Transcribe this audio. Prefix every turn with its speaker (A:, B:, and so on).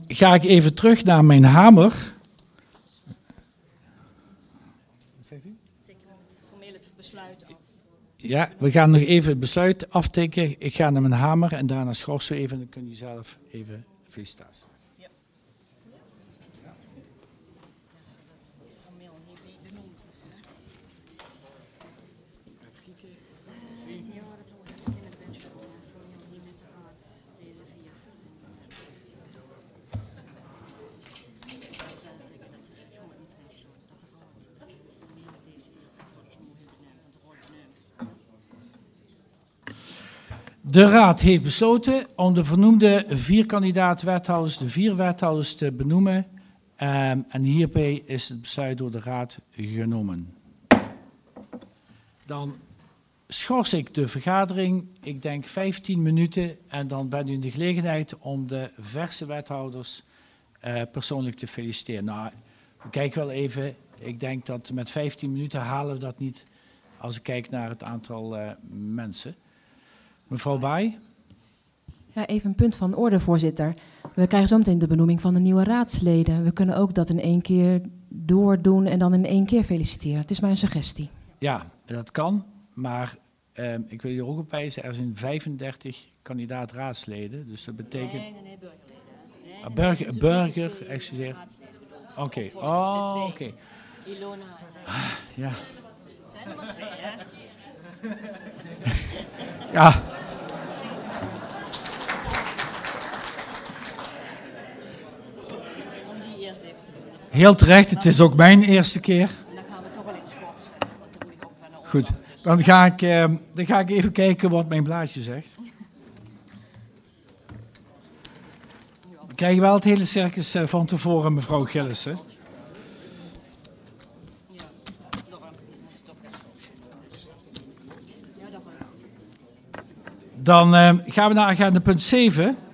A: ga ik even terug naar mijn hamer.
B: Formeel het besluit af.
A: Ja, we gaan nog even het besluit aftikken. Ik ga naar mijn hamer en daarna schorsen we even. Dan kun je zelf even felicitaties.
B: Formeel niet benoemd is.
C: Even kijken.
B: Ja, dat hoort even in het wenschool. Formeel niet met de raad. Deze 4.
A: De raad heeft besloten om de vernoemde 4 kandidaat-wethouders, de 4 wethouders te benoemen. En hierbij is het besluit door de raad genomen. Dan schors ik de vergadering, ik denk 15 minuten. En dan bent u in de gelegenheid om de verse wethouders persoonlijk te feliciteren. Nou, we kijken wel even. Ik denk dat met 15 minuten halen we dat niet als ik kijk naar het aantal mensen. Mevrouw Baai.
D: Ja, even een punt van orde, voorzitter. We krijgen zo meteen de benoeming van de nieuwe raadsleden. We kunnen ook dat in 1 keer doordoen en dan in 1 keer feliciteren. Het is maar een suggestie.
A: Ja, dat kan. Maar ik wil je ook op wijzen, er zijn 35 kandidaat-raadsleden. Dus dat betekent...
B: Nee, burgerleden.
A: Burger, excuseer. Oké, oké.
B: Ilona.
A: Ja.
B: Zijn er maar 2, hè?
A: Ja.
B: Om die eerst even te doen.
A: Heel terecht, het is ook mijn eerste keer.
B: En dan gaan we toch wel iets schorsen. Want dan moet ik ook wel naar
A: Goed, dan ga ik even kijken wat mijn blaadje zegt. We krijgen wel het hele circus van tevoren, mevrouw Gillissen. Dan gaan we naar agenda punt 7.